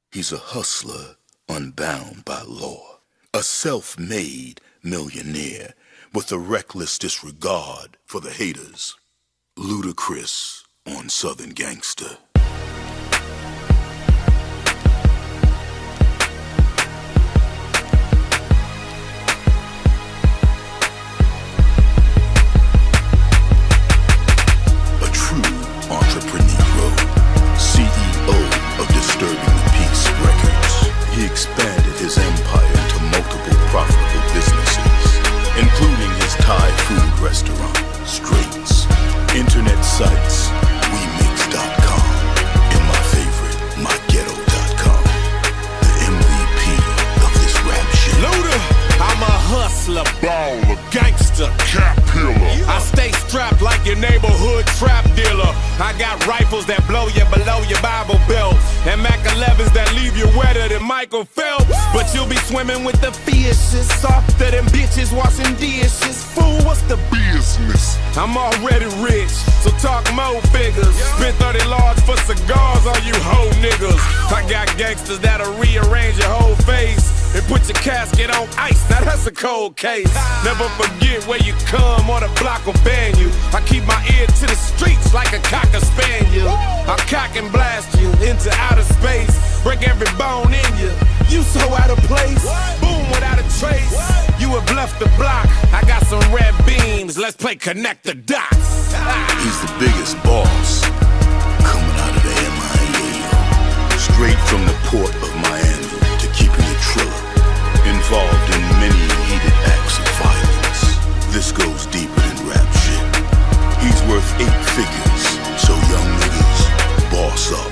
He's a hustler unbound by law, a self-made millionaire with a reckless disregard for the haters. Ludacris on Southern Gangster. A true entrepreneur, CEO of Disturbing the Peace Records. He expanded his empire into multiple profitable businesses, including his Thai food restaurant, Straits, internet sites, WeMix.com, and my favorite, MyGhetto.com. The MVP of this rap shit. Luda, I'm a hustler, baller, gangster, cap killer. I stay strapped like your neighborhood trap dealer. I got rifles that blow you below your Bible belt, and Mac 11s that leave you wetter than Michael Phelps. But you'll be swimming with the fiercest, softer than bitches washing dishes. Fool, what's the business? I'm already rich, so talk more figures. Spent 30 large for cigars on you hoe niggas. I got gangsters that'll rearrange your whole face and put your casket on ice. Now that's a cold case. Never forget where you come or the block will ban you. I keep my ear to the streets like a cocker spaniel. I'll cock and blast you into outer space, break every bone in you. You so out of place, boom without a trace. You have left the block. I got some red beams. Let's play connect the dots. He's the biggest boss coming out of the MIA, straight from the port of Miami to keeping it Triller, involved in many heated acts of violence. This goes deeper than rap shit. He's worth 8 figures, so young niggas, boss up.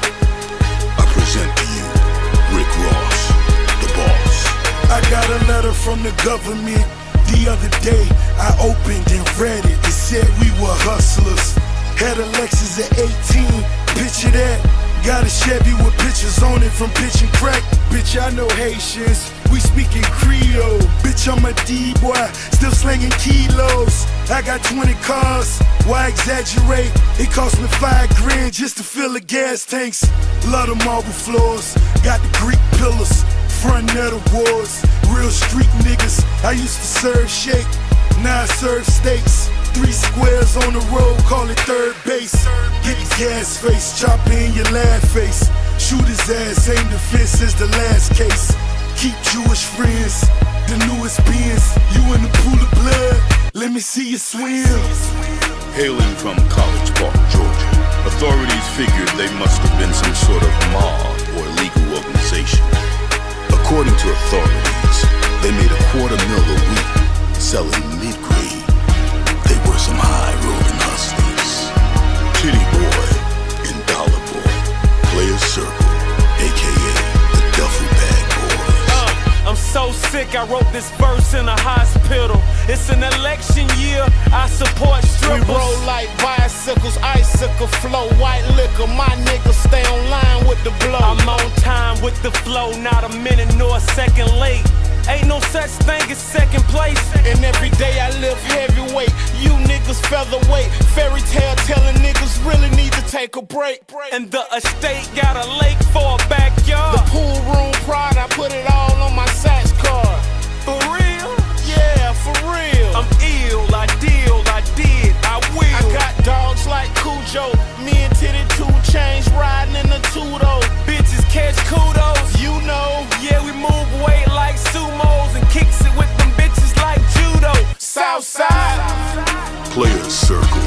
I present to you Rick Ross, the boss. I got a letter from the government the other day. I opened and read it. It said we were hustlers. Had a Lexus at 18, picture that. Got a Chevy with pictures on it from pitching crack. Bitch, I know Haitians, we speaking Creole. Bitch, I'm a D-boy, still slinging kilos. I got 20 cars, why exaggerate? It cost me $5 grand just to fill the gas tanks. Love the marble floors, got the Greek pillars, front of the wars. Real street niggas, I used to serve shake, now I serve steaks. 3 squares on the road, call it third base. Get the gas face, chop in your laugh face. Shoot his ass, aim the fence is the last case. Keep Jewish friends, the newest Benz. You in the pool of blood, let me see you swim. Hailing from College Park, Georgia, authorities figured they must have been some sort of mob or illegal organization. According to authorities, they made $250,000 a week selling mid-grade. They were some high-rolling hustlers. Titty Boy and Dollar Boy, Players Circle, a.k.a. the Duffel Bag Boys. I'm so sick, I wrote this verse in a hospital. It's an election year, I support strippers. We roll like bicycles, icicle flow, white liquor. My niggas stay on line with the blow. I'm on time with the flow, not a minute nor a second late. Ain't no such thing as second place. And every day I live heavyweight. You niggas featherweight. Fairy tale telling niggas really need to take a break. And the estate got a lake for a backyard. The pool room pride, I put it all on my Saks card. For real? Yeah, for real. I'm ill, I deal, I did, I will. I got dogs like Cujo. Me and Titty 2 Chainz riding in the two-door. Bitches catch kudos. You know, yeah, we move weight like sumos and kicks it with them bitches like judo. Southside. Players Circle,